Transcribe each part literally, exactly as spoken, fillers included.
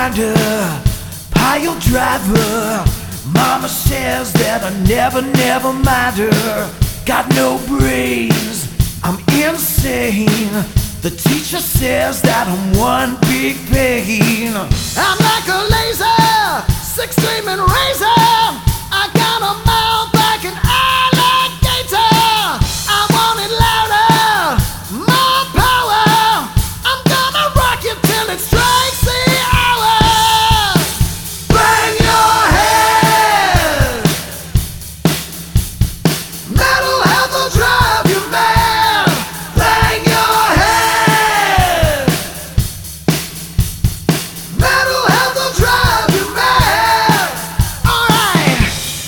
finder, pile driver. Mama says that I never, never mind her. Got no brains, I'm insane. The teacher says that I'm one big pain. I'm like a laser, six streaming razor. I got a mouth like an alligator. I want it louder, more power. I'm gonna rock you till it strikes the hour. Bang your head, metal health will drive you mad. Bang your head, metal health will drive you mad. Alright.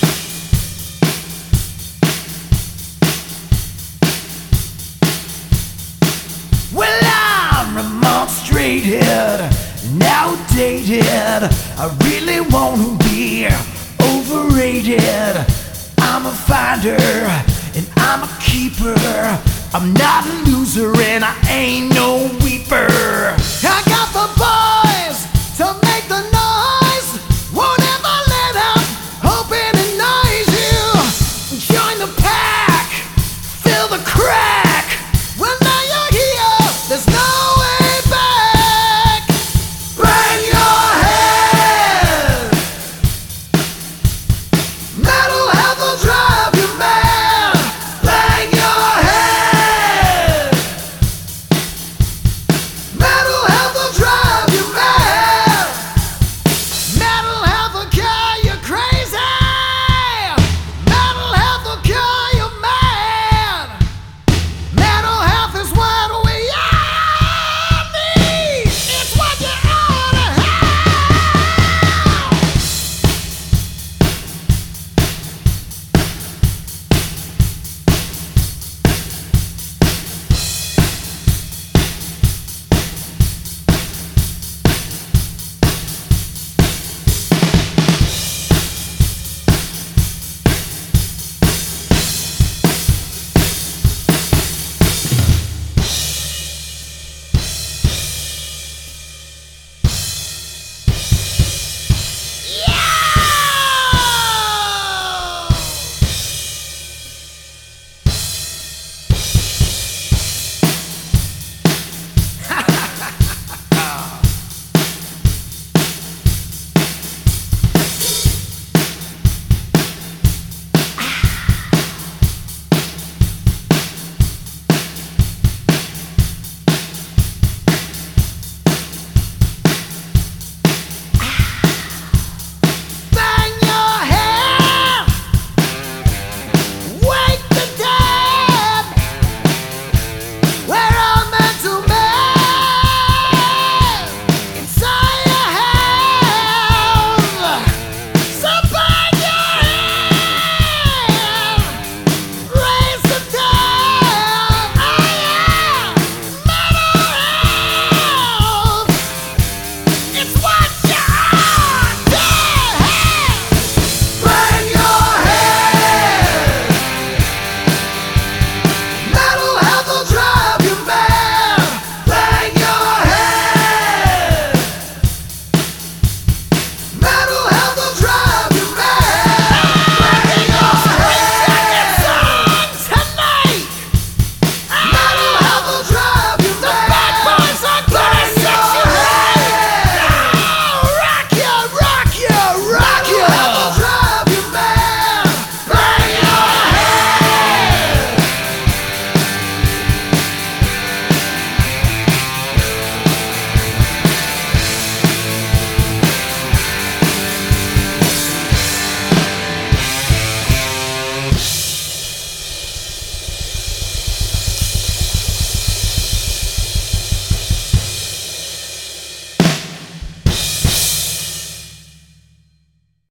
Well, I'm remonstrated, outdated. I really wanna be overrated. I'm a finder and I'm a keeper. I'm not a loser and I ain't no weeper. I got the ball.